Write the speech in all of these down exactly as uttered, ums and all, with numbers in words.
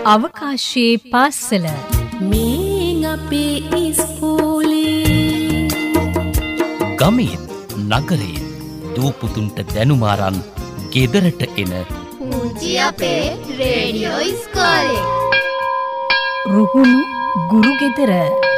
අවකාශයේ පාසල මේ අපේ ඉස්කෝලේ ගමේ නගරේ දූපුතුන්ට දැනුමාරන් ගෙදරට එන පුංචි අපේ රේඩියෝ ඉස්කෝලේ රුහුණු ගුරු ගෙදර.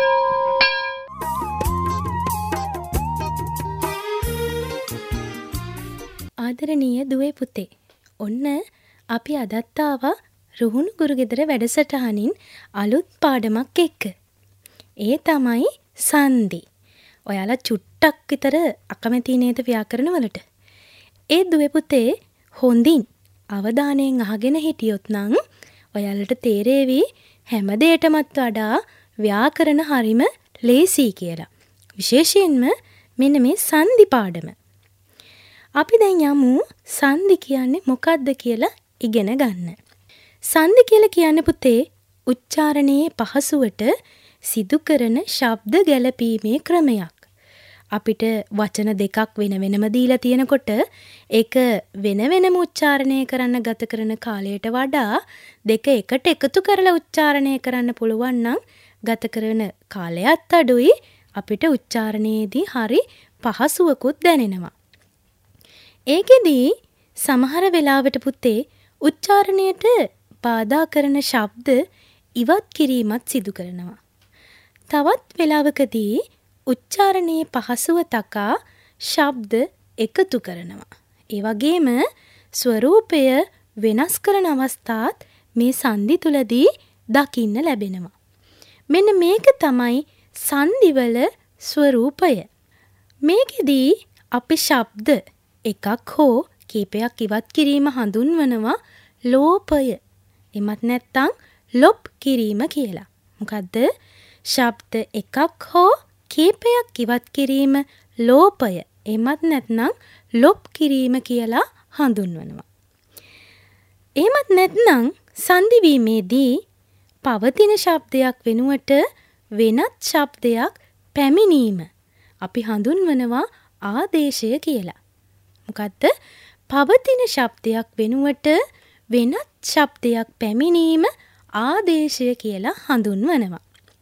ආදරණීය දුවේ පුතේ, ඔන්න අපි අදත් ආවා රුහුණු ගුරු ගෙදර වැඩසටහනින් අලුත් පාඩමක් එක්ක. ඒ තමයි සංදි. ඔයාලා චුට්ටක් විතර අකමැති නේද ව්‍යාකරණ වලට? ඒ දුවේ පුතේ හොඳින් අවධානයෙන් අහගෙන හිටියොත් නම් ඔයාලට තේරෙවි හැම දෙයකටමත් වඩා ව්‍යාකරණ හරිම ලේසි කියලා. විශේෂයෙන්ම මෙන්න මේ සංදි පාඩම. අපි දැන් යමු සංදි කියන්නේ මොකක්ද කියලා ඉගෙන ගන්න. සංදි කියලා කියන්නේ පුතේ උච්චාරණයේ පහසුවට සිදු කරන ශබ්ද ගැලපීමේ ක්‍රමයක්. අපිට වචන දෙකක් වෙන වෙනම දීලා තියෙනකොට ඒක වෙන වෙනම උච්චාරණය කරන්න ගත කරන කාලයට වඩා දෙක එකට එකතු කරලා උච්චාරණය කරන්න පුළුවන් නම් ගත කරන කාලයත් අඩුයි, අපිට උච්චාරණයේදී හරි පහසුවකුත් දැනෙනවා. ඒකෙදී සමහර වෙලාවට පුතේ උච්චාරණයට බාධා කරන ශබ්ද ඉවත් කිරීමත් සිදු කරනවා. තවත් වෙලාවකදී උච්චාරණයේ පහසුව තකා ශබ්ද එකතු කරනවා. ඒ වගේම ස්වරූපය වෙනස් කරන අවස්ථාත් මේ සංදි තුලදී දකින්න ලැබෙනවා. මෙන්න මේක තමයි සංදිවල ස්වරූපය. මේකෙදී අපි ශබ්ද එකක් හෝ කීපයක් ඉවත් කිරීම හඳුන්වනවා ලෝපය. එමත් නැත්නම් ලොප් කිරීම කියලා. මොකද්ද? ශබ්ද එකක් හෝ කීපයක් ඉවත් කිරීම ලෝපය. එමත් නැත්නම් ලොප් කිරීම කියලා හඳුන්වනවා. එමත් නැත්නම් සංදි වීමේදී පවතින ශබ්දයක් වෙනුවට වෙනත් ශබ්දයක් පැමිණීම අපි හඳුන්වනවා ආදේශය කියලා. මොකද්ද? පවතින ශබ්දයක් වෙනුවට වෙනත් ශබ්දයක් පැමිණීම ආදේශය කියලා හඳුන්වනවා.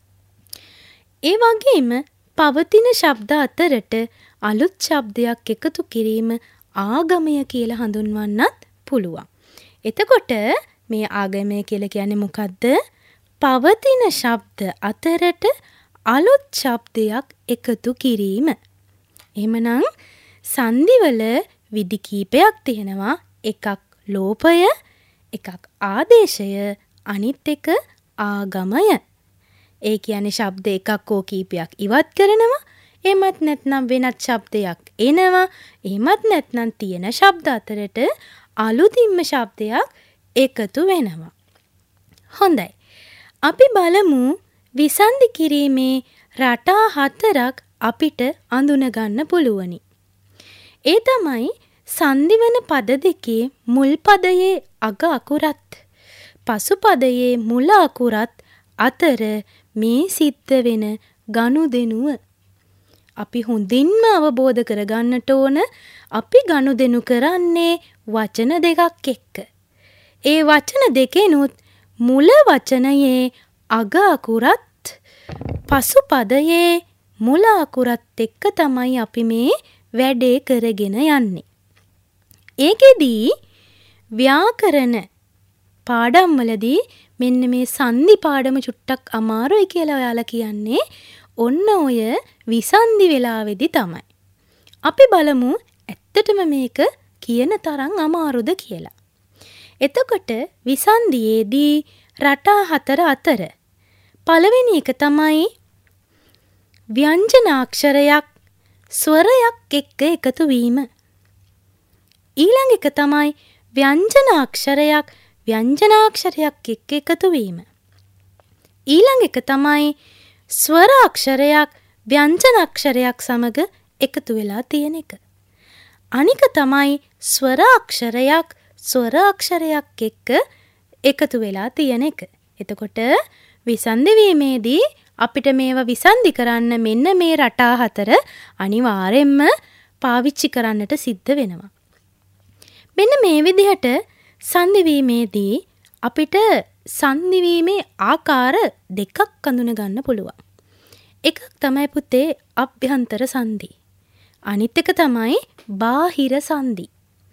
ඒ වගේම පවතින ශබ්ද අතරට අලුත් ශබ්දයක් එකතු කිරීම ආගමය කියලා හඳුන්වන්නත් පුළුවන්. එතකොට මේ ආගමය කියලා කියන්නේ මොකද්ද? පවතින ශබ්ද අතරට අලුත් ශබ්දයක් එකතු කිරීම. එහෙමනම් සංදිවල විදි කීපයක් තියෙනවා. එකක් ලෝපය, එකක් ආදේශය, අනිත් එක ආගමය. ඒ කියන්නේ ශබ්ද එකක් හෝ කීපයක් ඉවත් කරනවා, එහෙමත් නැත්නම් වෙනත් ශබ්දයක් එනවා, එහෙමත් නැත්නම් තියෙන ශබ්ද අතරට අලුතින්ම ශබ්දයක් එකතු වෙනවා. හොඳයි. අපි බලමු විසන්ධි කිරීමේ රටා හතරක් අපිට අඳුන ගන්න පුළුවනි. ඒ තමයි සංදිවන පද දෙකේ මුල් පදයේ අග අකුරත් පසු පදයේ මුල අකුරත් අතර මේ සිද්ධ වෙන ගනුදෙනුව. අපි හොඳින්ම අවබෝධ කරගන්නට ඕන අපි ගනුදෙනු කරන්නේ වචන දෙකක් එක්ක. ඒ වචන දෙකෙනුත් මුල වචනයේ අග අකුරත් පසු පදයේ මුල අකුරත් එක්ක තමයි අපි මේ වැඩේ කරගෙන යන්නේ. ඒකෙදී ව්‍යාකරණ පාඩම්වලදී මෙන්න මේ සංදි පාඩම චුට්ටක් අමාරුයි කියලා ඔයාලා කියන්නේ ඔන්න ඔය විසන්ධි වෙලාවේදී තමයි. අපි බලමු ඇත්තටම මේක කියන තරම් අමාරුද කියලා. එතකොට විසන්ධියේදී රටා හතර අතර පළවෙනි එක තමයි ව්‍යංජනාක්ෂරයක් ස්වරයක් එක්ක එකතු වීම. ඊළඟ එක තමයි ව්‍යංජනාක්ෂරයක් ව්‍යංජනාක්ෂරයක් එක්ක එකතු වීම. ඊළඟ එක තමයි ස්වර අක්ෂරයක් ව්‍යංජනාක්ෂරයක් සමග එකතු වෙලා තියෙන එක. අනික තමයි ස්වර අක්ෂරයක් ස්වර අක්ෂරයක් එක්ක එකතු වෙලා තියෙන එක. එතකොට විසන්ධි වීමේදී අපිට මේවා විසන්ධි කරන්න මෙන්න මේ රටා හතර අනිවාර්යෙන්ම පාවිච්චි කරන්නට සිද්ධ වෙනවා. මෙන්න මේ විදිහට සංදි වීමේදී අපිට සංදි වීමේ ආකාර දෙකක් අඳුන ගන්න පුළුවන්. එකක් තමයි පුතේ අභ්‍යන්තර සංදි. අනිත් එක තමයි බාහිර සංදි.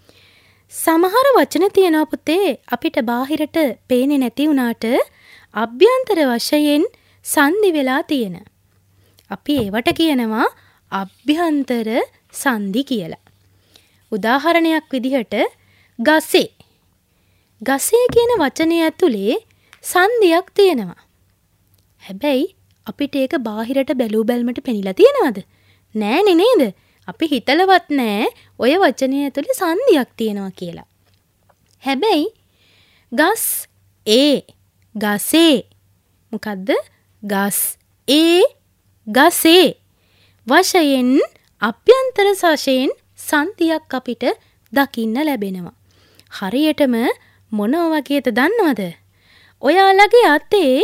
සමහර වචන තියෙනවා පුතේ අපිට බාහිරට පේන්නේ නැති වුණාට අභ්‍යන්තර වශයෙන් සංදි වෙලා තියෙන. අපි ඒවට කියනවා අභ්‍යන්තර සංදි කියලා. උදාහරණයක් විදිහට ගසේ. ගසේ කියන වචනය ඇතුලේ සංදියක් තියෙනවා. හැබැයි අපිට ඒක බාහිරට බැලූ බැල්මට පෙනිලා තියෙනවද? නෑනේ නේද? අපි හිතලවත් නෑ ඔය වචනය ඇතුලේ සංදියක් තියෙනවා කියලා. හැබැයි ගස් ඒ ගසේ මොකද්ද? ගස් ඒ ගසේ වශයෙන් අභ්‍යන්තර වශයෙන් සංදියක් අපිට දකින්න ලැබෙනවා. හරියටම මොනවා වගේද දන්නවද? ඔයාලගේ අතේ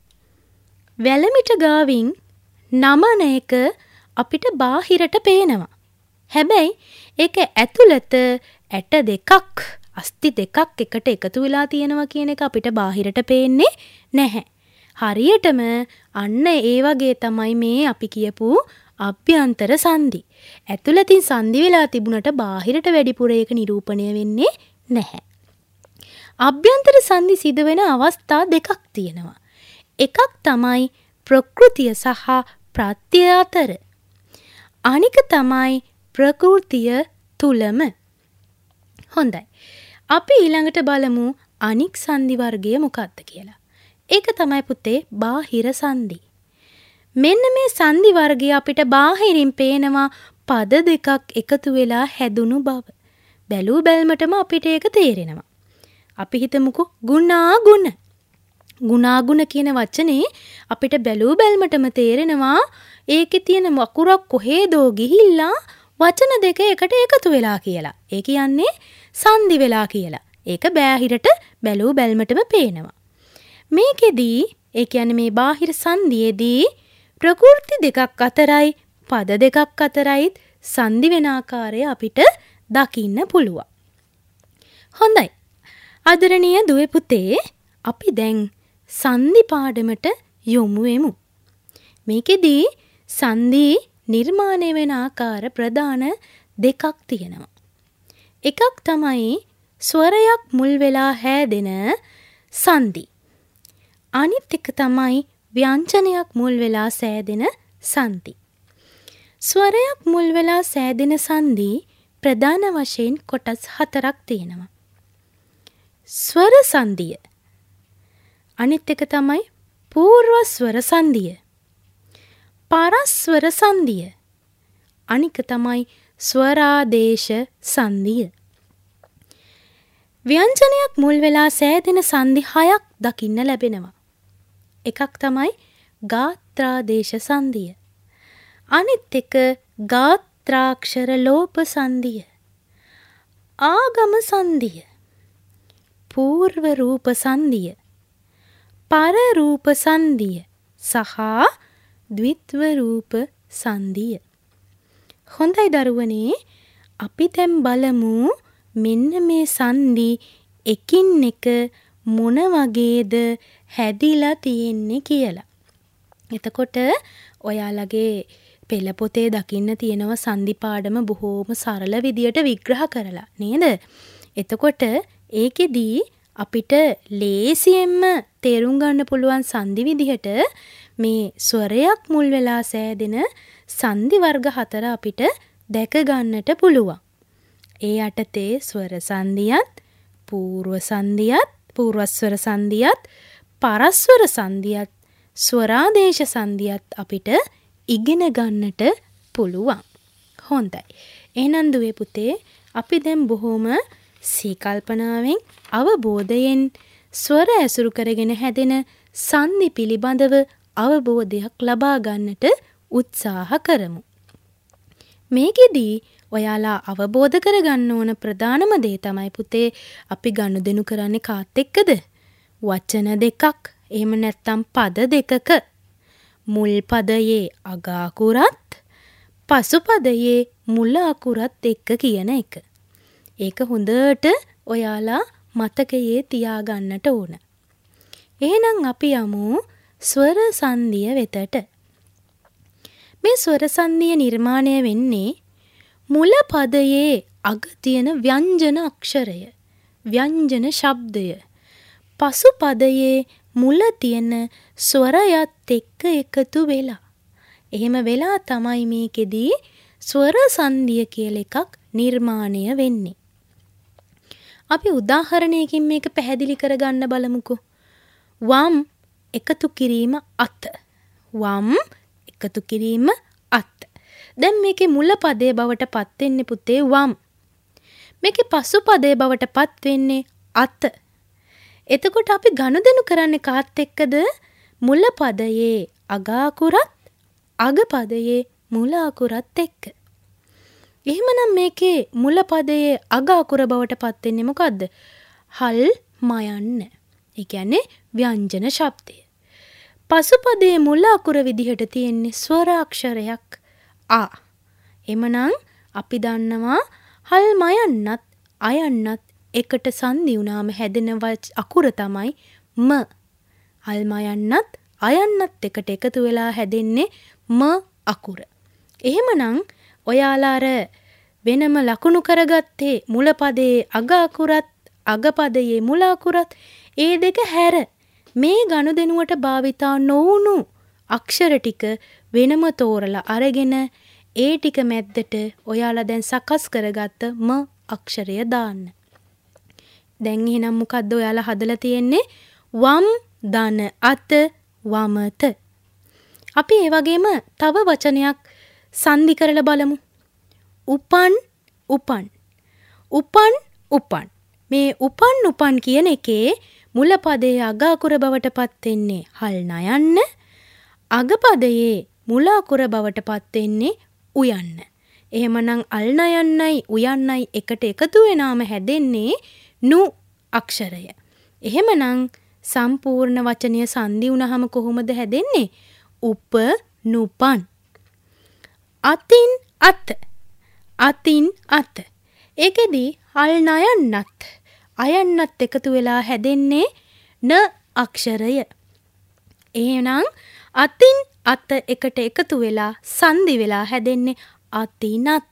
වැලමිට ගාවින් නමන එක අපිට බාහිරට පේනවා. හැබැයි ඒක ඇතුළත ඇට දෙකක් අස්ති දෙකක් එකට එකතු වෙලා තියෙනවා කියන එක අපිට බාහිරට පේන්නේ නැහැ. හරියටම අන්න ඒ වගේ තමයි මේ අපි කියපු අභ්‍යන්තර සංදි. ඇතුළතින් සංදි වෙලා තිබුණට බාහිරට වැඩිපුර ඒක නිරූපණය වෙන්නේ නැහැ. අභ්‍යන්තර සංදි සිදු වෙන අවස්ථා දෙකක් තියෙනවා. එකක් තමයි ප්‍රകൃතිය සහ ප්‍රත්‍ය අතර. අනික තමයි ප්‍රകൃතිය තුලම. හොඳයි. අපි ඊළඟට බලමු අනික් සංදි වර්ගය මොකක්ද කියලා. ඒක තමයි පුතේ බාහිර සංදි. මෙන්න මේ සංදි වර්ගය අපිට බාහිරින් පේනවා පද දෙකක් එකතු වෙලා හැදුණු බව. බැලූ බැල්මටම අපිට ඒක තේරෙනවා. අපි හිතමුකෝ ගුණාගුණ. ගුණාගුණ කියන වචනේ අපිට බැලූ බැල්මටම තේරෙනවා ඒකේ තියෙන වකුරක් කොහෙදෝ ගිහිල්ලා වචන දෙක එකට එකතු වෙලා කියලා. ඒ කියන්නේ සංදි වෙලා කියලා. ඒක බාහිරට බැලූ බැල්මටම පේනවා. මේකෙදී ඒ කියන්නේ මේ බාහිර සංදියේදී ප්‍රകൃති දෙකක් අතරයි පද දෙකක් අතරයි සංදි වෙන ආකාරය අපිට දකින්න පුළුවන්. හොඳයි. ආදරණීය දුවේ පුතේ අපි දැන් සංදි පාඩමට යොමු වෙමු. මේකෙදී සංදි නිර්මාණය වෙන ආකාර ප්‍රධාන දෙකක් තියෙනවා. එකක් තමයි ස්වරයක් මුල් වෙලා හැදෙන සංදි. අනිත් එක තමයි ව්‍යංජනයක් මුල් වෙලා සෑදෙන සංදි. ස්වරයක් මුල් වෙලා සෑදෙන සංදි ප්‍රධාන වශයෙන් කොටස් හතරක් තියෙනවා. ස්වර සංදිය. අනිත් එක තමයි පූර්ව ස්වර සංදිය. පරස්වර සංදිය. අනික තමයි ස්වරාදේශ සංදිය. ව්‍යංජනයක් මුල් වෙලා සෑදෙන සංදි හයක් දකින්න ලැබෙනවා. එකක් තමයි ගාත්‍රාදේශ සංදිය. අනිත් එක ගාත්‍රාක්ෂර ලෝප සංදිය. ආගම සංදිය. පූර්ව රූප සංදිය. පර රූප සංදිය සහ ද්විත්ව රූප සංදිය. හොඳයි දරුවනේ අපි දැන් බලමු මෙන්න මේ සංදි එකින් එක මොන වගේද හැදිලා තියෙන්නේ කියලා. එතකොට ඔයාලගේ පෙළ පොතේ දකින්න තියෙනවා සංදි පාඩම බොහෝම සරල විදියට විග්‍රහ කරලා නේද? එතකොට ඒකෙදී අපිට ලේසියෙන්ම තේරුම් ගන්න පුළුවන් සංදි විදිහට මේ ස්වරයක් මුල් වෙලා සෑදෙන සංදි වර්ග හතර අපිට දැක ගන්නට පුළුවන්. ඒ යටතේ ස්වර සංදියත්, පූර්ව සංදියත්, පූර්වස්වර සංදියත්, පරස්වර සංදියත්, ස්වරාදේශ සංදියත් අපිට ඉගෙන ගන්නට පුළුවන්. හොඳයි. එහෙනම් දුවේ පුතේ අපි දැන් බොහොම සීකල්පනාවෙන් අවබෝධයෙන් ස්වර ඇසුරු කරගෙන හැදෙන සංදි පිළිබඳව අවබෝධයක් ලබා ගන්නට උත්සාහ කරමු. මේකෙදී ඔයාලා අවබෝධ කරගන්න ඕන ප්‍රධානම දේ තමයි පුතේ අපි ගනුදෙනු කරන්නේ කාත් එක්කද? වචන දෙකක් එහෙම නැත්නම් පද දෙකක මුල් පදයේ අග අකුරත් පසු පදයේ මුල අකුරත් එක්ක කියන එක. ඒක හොඳට ඔයාලා මතකයේ තියාගන්නට ඕන. එහෙනම් අපි යමු ස්වර සංධිය වෙතට. මේ ස්වර සංධිය නිර්මාණය වෙන්නේ මුල පදයේ අග තියෙන ව්‍යංජන අක්ෂරය, ව්‍යංජන ශබ්දය පසු පදයේ මුල තියෙන ස්වරයත් එක්ක එකතු වෙලා. එහෙම වෙලා තමයි මේකෙදී ස්වර සංධිය කියලා එකක් නිර්මාණය වෙන්නේ. අපි උදාහරණයකින් මේක පැහැදිලි කරගන්න බලමුකෝ. වම් එකතු කිරීම අත. වම් එකතු කිරීම අත්. දැන් මේකේ මුල පදයේ බවට පත් වෙන්නේ පුතේ වම්. මේකේ පසු පදයේ බවට පත් වෙන්නේ අත. එතකොට අපි ගනුදෙනු කරන්නේ කාත් එක්කද? මුල පදයේ අග අකුරත් අග පදයේ මුල අකුරත් එක්ක. එහෙමනම් මේකේ මුල පදයේ අග අකුර බවට පත් වෙන්නේ මොකද්ද? හල් මයන්න. ඒ කියන්නේ ව්‍යංජන ශබ්දය. පසු පදයේ මුල අකුර විදිහට තියෙන්නේ ස්වර අක්ෂරයක් ආ. එමනම් අපි දන්නවා හල් මයන්නත් අයන්නත් එකට සංධි වුණාම හැදෙන අකුර තමයි ම. හල් මයන්නත් අයන්නත් එකට එකතු වෙලා හැදෙන්නේ ම අකුර. එහෙමනම් ඔයාලා අර වෙනම ලකුණු කරගත්තේ මුල පදයේ අග අකුරත් අග පදයේ මුල අකුරත් ඒ දෙක හැර මේ ගනුදෙනුවට භාවිතා නොවුණු අක්ෂර ටික වෙනම තෝරලා අරගෙන ඒ ටික මැද්දට ඔයාලා දැන් සකස් කරගත්ත ම අක්ෂරය දාන්න. දැන් එහෙනම් මොකද්ද ඔයාලා හදලා තියෙන්නේ? වම් දන අත වමත. අපි ඒ වගේම තව වචනයක් සංධි කරලා බලමු. උපන් උපන්. උපන් උපන්. මේ උපන් උපන් කියන එකේ මුල පදයේ අග අකුර බවට පත් වෙන්නේ හල් නයන්න. අග පදයේ මුල අකුර බවට පත් වෙන්නේ උයන්න. එහෙමනම් අල් නයන්නයි උයන්නයි එකට එකතු වෙනාම හැදෙන්නේ නු අක්ෂරය. එහෙමනම් සම්පූර්ණ වචනය සංධි වුණාම කොහොමද හැදෙන්නේ? උප නුපන්. අතින් අත. අතින් අත. ඒකෙදී අල් නයන්නත් අයන්නත් එකතු වෙලා හැදෙන්නේ න අක්ෂරය. එහෙනම් අතින් අත එකට එකතු වෙලා සංධි වෙලා හැදෙන්නේ අතිනත.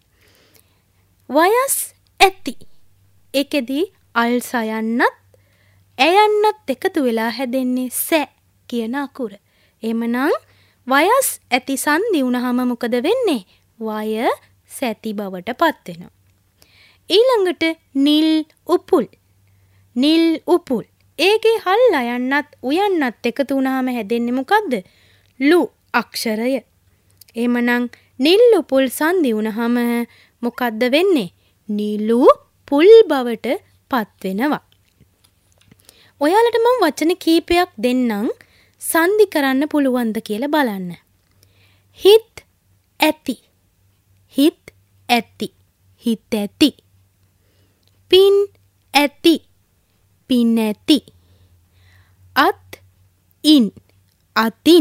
වයස් ඇති. ඒකෙදී අල් සයන්නත් ඇයන්නත් එකතු වෙලා හැදෙන්නේ සැ කියන අකුර. එහෙමනම් වයස් ඇති සංධි වුණාම මොකද වෙන්නේ? වය සැති බවට පත් වෙනවා. ඊළඟට නිල් උපුල්. නිල් උපුල්. ඒකේ හල් අයන්නත් උයන්නත් එකතු වුණාම හැදෙන්නේ මොකද්ද? ලු අක්ෂරය. එහෙමනම් නිල් උපුල් සංධි වුණාම මොකද්ද වෙන්නේ? නිලු පුල් බවට පත් වෙනවා. ඔයාලට මම වචන කීපයක් දෙන්නම් සංධි කරන්න පුළුවන්ද කියලා බලන්න. හිත් ඇති. හිත් ඇති. හිත ඇති. පින් ඇති. පින් ඇති. අත් ඉන්. අතින්.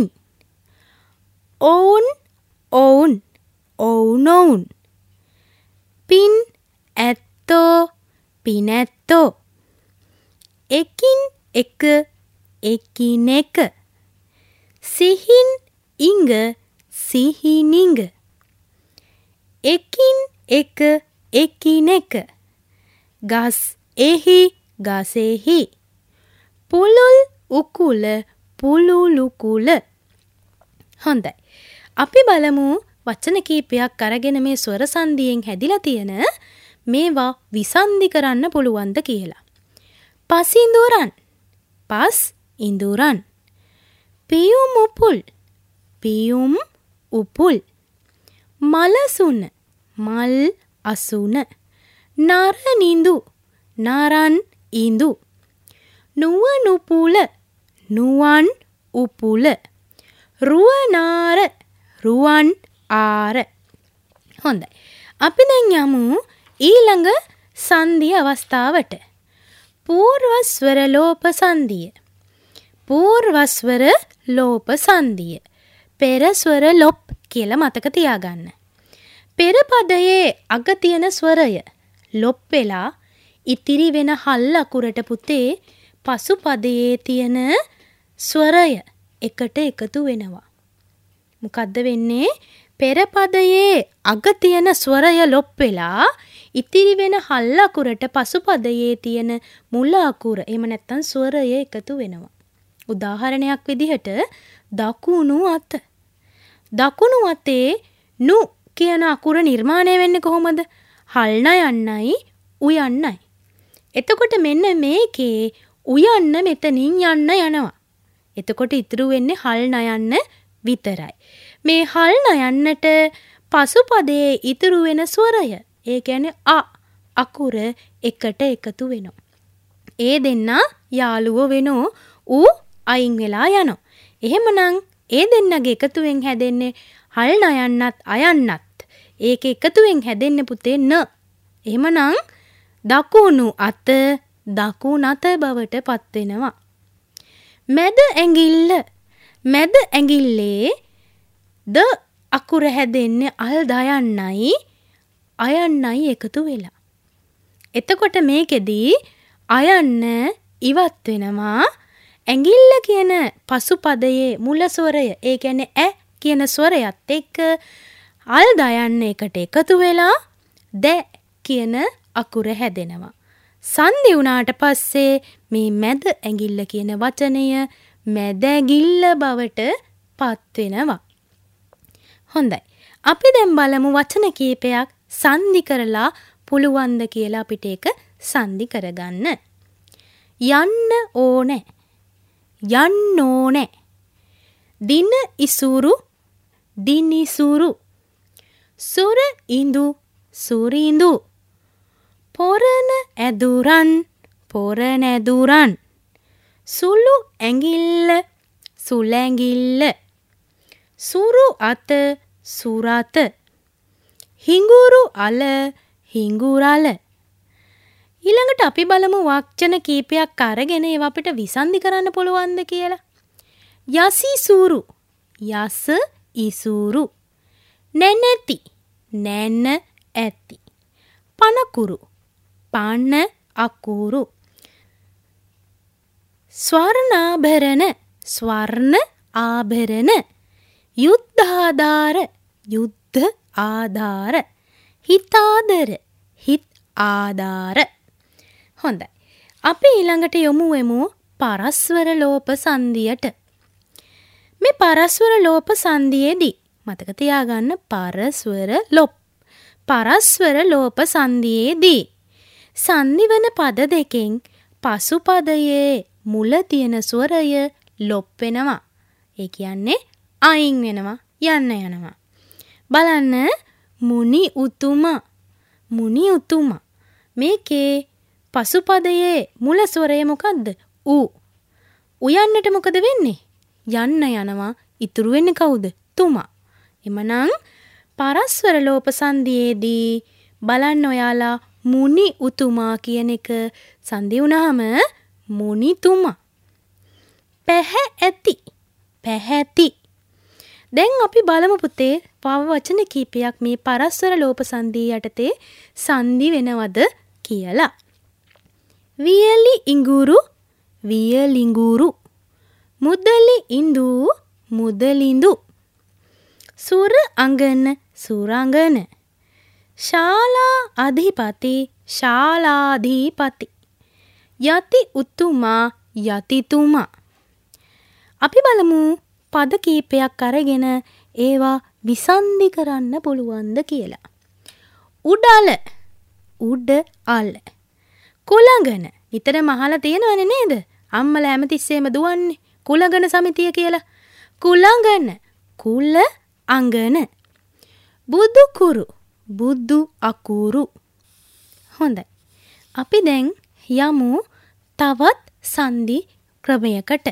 ඔවුන් ඔවුන්. ඔවුන් ඔවුන්. පින් ඇත්තෝ. පින් ඇත්තෝ. එකින් එක. එකින් එක. සිහින් ඉඟ. සිහින් ඉඟ. එකින් එක. එකින් එක. ගස් එහි. ගසෙහි. පුළුල් උකුල. පුළුල් උකුල. හොඳයි. අපි බලමු වචන කීපයක් අරගෙන මේ ස්වර සංධියෙන් හැදිලා තියෙන මේවා විසන්ධි කරන්න පුළුවන්ද කියලා. පසින්දුරන්. පස් ඉඳුරන්. පියුම් උපුල්. පියුම් උපුල්. මලසුන. මල් අසුන. නර නිඳු. නරන් ඉඳු. නුවන් උපුල. නුවන් උපුල. රුවනාර. රුවන් ආර. හොඳයි. අපි දැන් යමු ඊළඟ සංධි අවස්ථාවට. පූර්වස්වර ලෝප සංධිය. පූර්වස්වර ලෝප සංධිය. පෙර ස්වර ලොප් කියලා මතක තියාගන්න. පෙර පදයේ අග තියෙන ස්වරය ලොප් වෙලා ඉතිරි වෙන හල් අකුරට පුතේ පසුපදයේ තියෙන ස්වරය එකට එකතු වෙනවා. මොකද්ද වෙන්නේ? පෙර පදයේ අග තියෙන ස්වරය ලොප් වෙලා ඉතිරි වෙන හල් අකුරට පසුපදයේ තියෙන මුල අකුර එහෙම නැත්නම් ස්වරය එකතු වෙනවා. උදාහරණයක් විදිහට දකුණු අත. දකුණු අතේ නු කියන අකුර නිර්මාණය වෙන්නේ කොහොමද? හල් නයන්නයි උයන්නයි. එතකොට මෙන්න මේකේ උයන්න මෙතනින් යන්න යනවා. එතකොට ඉතුරු වෙන්නේ හල් නයන්න විතරයි. මේ හල් නයන්නට පසුපදයේ ඉතුරු වෙන ස්වරය ඒ කියන්නේ අ අකුර එකට එකතු වෙනවා. ඒ දෙන්න යාළුවෝ වෙනෝ ඌ අයින් වෙලා යනවා. එහෙමනම් ඒ දෙන්නගේ එකතුවෙන් හැදෙන්නේ හල් නයන්නත් අයන්නත්. ඒක එකතුවෙන් හැදෙන්නේ පුතේ න. එහෙමනම් දකුණු අත දකුණත බවට පත් වෙනවා. මැද ඇඟිල්ල මැද ඇඟිල්ලේ ද අකුර හැදෙන්නේ අල් දයන්නයි අයන්නයි එකතු වෙලා. එතකොට මේකෙදී අයන්න ඉවත් වෙනවා. ඇඟිල්ල කියන පසුපදයේ මුල ස්වරය ඒ කියන්නේ ඈ කියන ස්වරයත් එක්ක අල් දයන්න එකට එකතු වෙලා ද කියන අකුර හැදෙනවා. සංදි වුණාට පස්සේ මේ මැද ඇඟිල්ල කියන වචනය මැද ඇඟිල්ල බවට පත් වෙනවා. හොඳයි. අපි දැන් බලමු වචන කීපයක් සංදි කරලා පුළුවන්ද කියලා අපිට ඒක සංදි කරගන්න. යන්න ඕනේ. යන්න ඕනේ. දින ඉසුරු දිනිසුරු. සුර ඉඳු සුරිඳු. පොරණ ඇදුරන් පොරණ ඇදුරන්. සුළු ඇඟිල්ල සුළැඟිල්ල. සුරු අත සුරත. හිඟුරු අල හිඟුරල. ඊළඟට අපි බලමු වචන කීපයක් අරගෙන ඒවා අපිට විසන්ධි කරන්න පුළුවන්ද කියලා. යසිසුරු යස ඉසුරු. නැනැති නැන ඇති. පනකුරු පන අකුරු. ස්වර්ණාභරණ ස්වර්ණ ආභරණ. යුද්ධාධාර යුද්ධ ආධාර. හිතාදර හිත් ආධාර. හොඳයි. අපි ඊළඟට යොමු වෙමු පරස්වර ලෝප සංදියට. මේ පරස්වර ලෝප සංදියේදී මතක තියාගන්න පරස්වර ලොප්. පරස්වර ලෝප සංදියේදී සංදි වන පද දෙකෙන් පසුපදයේ මුල තියෙන ස්වරය ලොප් වෙනවා. ඒ කියන්නේ අයින් වෙනවා යන්න යනවා. බලන්න මුනි උතුමා මුනි උතුමා. මේකේ පසුපදයේ මුල ස්වරය මොකද්ද? ඌ. උයන්නට මොකද වෙන්නේ? යන්න යනවා. ඉතුරු වෙන්නේ කවුද? තුමා. එමනම් පරස්වර ලෝප සංදියේදී බලන්න ඔයාලා මුනි උතුමා කියන එක සංදි වුණාම මුනිතුමා. පැහැ ඇති පැහැති. දැන් අපි බලමු පුතේ පව වචන කීපයක් මේ පරස්වර ලෝප සංදිය යටතේ සංදි වෙනවද කියලා. වියලි ඉඟුරු වියලිඟුරු. මුදලි ඉඳු මුදලිඳු. සුර අංගන සුරංගන. ශාලා අධිපති ශාලාධිපති. යති උතුමා යතිතුමා. අපි බලමු පද කීපයක් අරගෙන ඒවා විසන්ධි කරන්න පුළුවන්ද කියලා. උඩල උඩ අල. කුලගන නිතරම අහලා තියෙනවනේ නේද? අම්මලා හැමතිස්සෙම දුවන්නේ කුලගන සමිතිය කියලා. කුලගන කුල අංගන. බුදු කුරු බුදු අකුරු. හොඳයි. අපි දැන් යමු තවත් සංදි ක්‍රමයකට.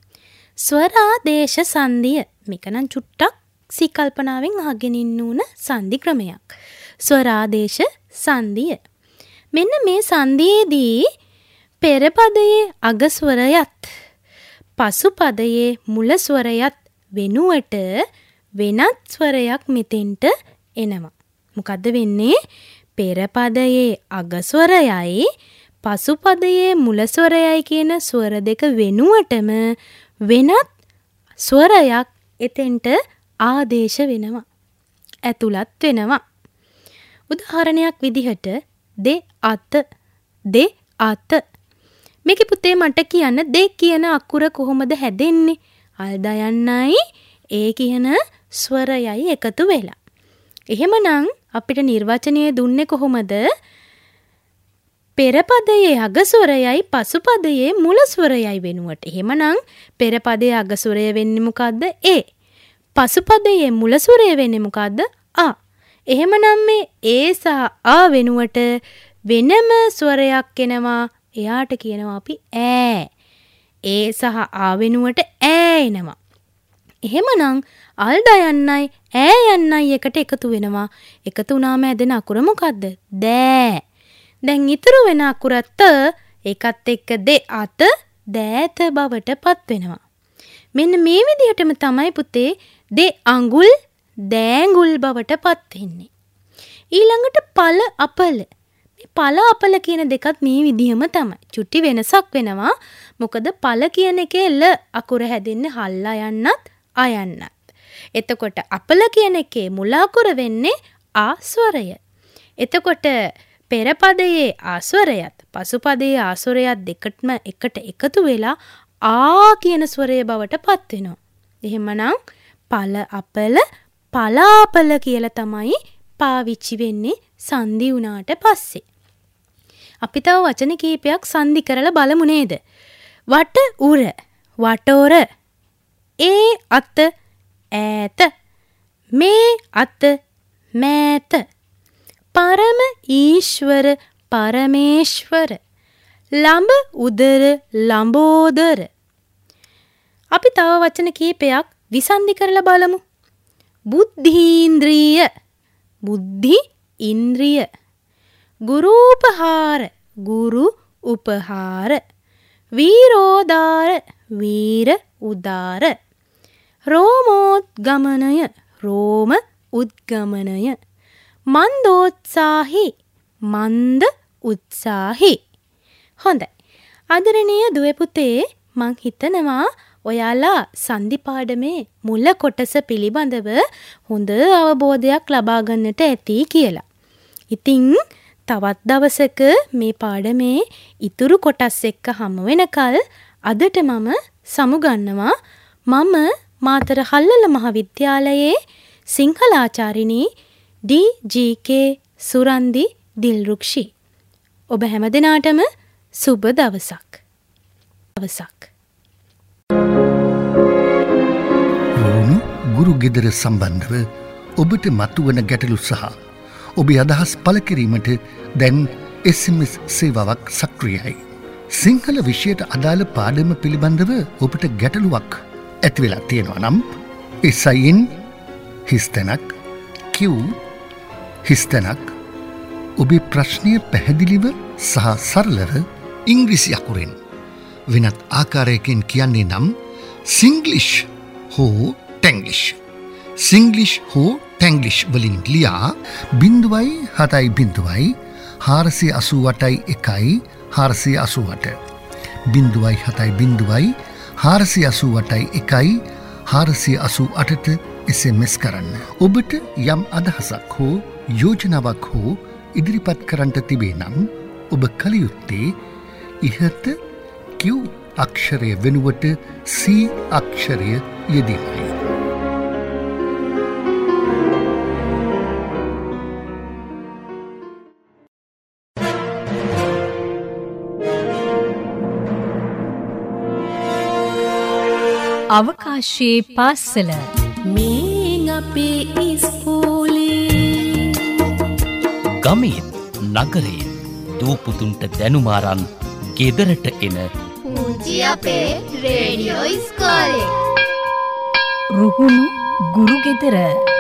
ස්වරාදේශ සංදිය. මේක නම් චුට්ටක් සිකල්පනාවෙන් අහගෙන ඉන්න උන සංදි ක්‍රමයක්. ස්වරාදේශ සංදිය. මෙන්න මේ සංදියේදී පෙර පදයේ අග ස්වරයත් පසු පදයේ මුල ස්වරයත් වෙනුවට වෙනත් ස්වරයක් මෙතෙන්ට එනවා. මොකද්ද වෙන්නේ? පෙර පදයේ අග ස්වරයයි පසුපදයේ මුල ස්වරයයි කියන ස්වර දෙක වෙනුවටම වෙනත් ස්වරයක් එතෙන්ට ආදේශ වෙනවා. ඇතුළත් වෙනවා. උදාහරණයක් විදිහට දෙ අත දෙ අත. මේකේ පුතේ මට කියන්න දෙ කියන අකුර කොහොමද හැදෙන්නේ? අල් දයන්නයි ඒ කියන ස්වරයයි එකතු වෙලා. එහෙමනම් අපිට නිර්වචනය දුන්නේ කොහොමද? පෙරපදයේ අග ස්වරයයි පසුපදයේ මුල ස්වරයයි වෙනුවට. එහෙමනම් පෙරපදයේ අග ස්වරය වෙන්නේ මොකද්ද? ඒ. පසුපදයේ මුල ස්වරය වෙන්නේ මොකද්ද? ආ. එහෙමනම් මේ ඒ සහ ආ වෙනුවට වෙනම ස්වරයක් එනවා. එයාට කියනවා අපි ඈ. ඒ සහ ආ වෙනුවට ඈ එනවා. එහෙමනම් අල් දයන්නයි ඈ යන්නයි එකට එකතු වෙනවා. එකතු වුණාම ඇදෙන අකුර මොකද්ද? දෑ. දැන් ඉතුරු වෙන අකුරත් ඒකත් එක්ක දෙ අත දෑත බවට පත් වෙනවා. මෙන්න මේ විදිහටම තමයි පුතේ දෙ අඟුල් දෑඟුල් බවට පත් වෙන්නේ. ඊළඟට පල අපල. මේ පල අපල කියන දෙකත් මේ විදිහම තමයි. චුටි වෙනසක් වෙනවා. මොකද පල කියන එකේ ල අකුර හැදෙන්නේ හල්ලා යන්නත් අයන්නත්. එතකොට අපල කියන එකේ මුල අකුර වෙන්නේ ආ ස්වරය. එතකොට පෙරපදයේ ආස්වරයත් පසුපදයේ ආස්වරයත් දෙකටම එකට එකතු වෙලා ආ කියන ස්වරය බවට පත් වෙනවා. එහෙමනම් පල අපල පලාපල කියලා තමයි පාවිච්චි වෙන්නේ සංදි වුණාට පස්සේ. අපි තව වචන කීපයක් සංදි කරලා බලමු නේද? වට උර වටෝර ඒ අත ඈත මේ අත මෑත පරම ඊශ්වර පරමේශ්වර ළඹ උදර ළඹෝදර. අපි තව වචන කීපයක් විසන්ධි කරලා බලමු. බුද්ධීන්ද්‍රිය බුද්ධි ඉන්ද්‍රිය ගුරූපහාර ගුරු උපහාර වීරෝදාර වීර උදාර රෝමෝද්ගමනය රෝම උද්ගමනය මන්දෝත්සාහි මන්ද උත්සාහි. හොඳයි. ආදරණීය දුවේ පුතේ මං හිතනවා ඔයාලා සංදි පාඩමේ මුල කොටස පිළිබඳව හොඳ අවබෝධයක් ලබා ගන්නට ඇති කියලා. ඉතින් තවත් දවසක මේ පාඩමේ ඉතුරු කොටස් එක්ක හමු වෙනකල් අදට මම සමුගන්නවා. මම මාතර හල්ලල මහාවිද්‍යාලයේ සිංහලාචාර්යිනී ඩී ජී කේ සුරන්දි දිල්රුක්ෂි. ඔබ හැමදෙනාටම සුබ දවසක්. දවසක්. රෝණු ගුරු ගෙදර සම්බන්ධව ඔබට මතුවන ගැටලු සහ ඔබේ අදහස් පළ කිරීමට දැන් එස් එම් එස් සේවාවක් සක්‍රියයි. සිංහල විෂයට අදාළ පාඩම පිළිබඳව ඔබට ගැටලුවක් ඇති වෙලා තියෙනවා නම් එස් අයි එන් හිස්තැනක් Q හිස්තැනක් ඔබේ ප්‍රශ්නය පැහැදිලිව සහ සරලව ඉංග්‍රීසි අකුරෙන් වෙනත් ආකාරයකින් කියන්නේ නම් සිංග්ලිෂ් හෝ ටැංග්ලිෂ් සිංග්ලිෂ් හෝ ටැංග්ලිෂ් වලින් ලියා බිංදුවයි හතයි බිංදුවයි හාරසිය අසූ අටයි එකයි හාරසිය අසූ අට බිංදුවයි හතයි බිංදුවයි හාරසිය අසූ අටයි එකයි හාරසිය අසූ අටට එස් එම් එස් කරන්න. ඔබට යම් අදහසක් හෝ යෝජනාවක් හෝ ඉදිරිපත් කරන්නට තිබේ නම් ඔබ කළ යුත්තේ ඉහත Q අක්ෂරය වෙනුවට C අක්ෂරය යෙදීමයි. අවකාශයේ පාසල මේ අපේ ඉස්කෝලේ ගමේත් නගරේත් දූපුතුන්ට දැනුමාරන් ගෙදරට එන පුංචි අපේ රේඩියෝ ඉස්කෝලේ රුහුණු ගුරු ගෙදර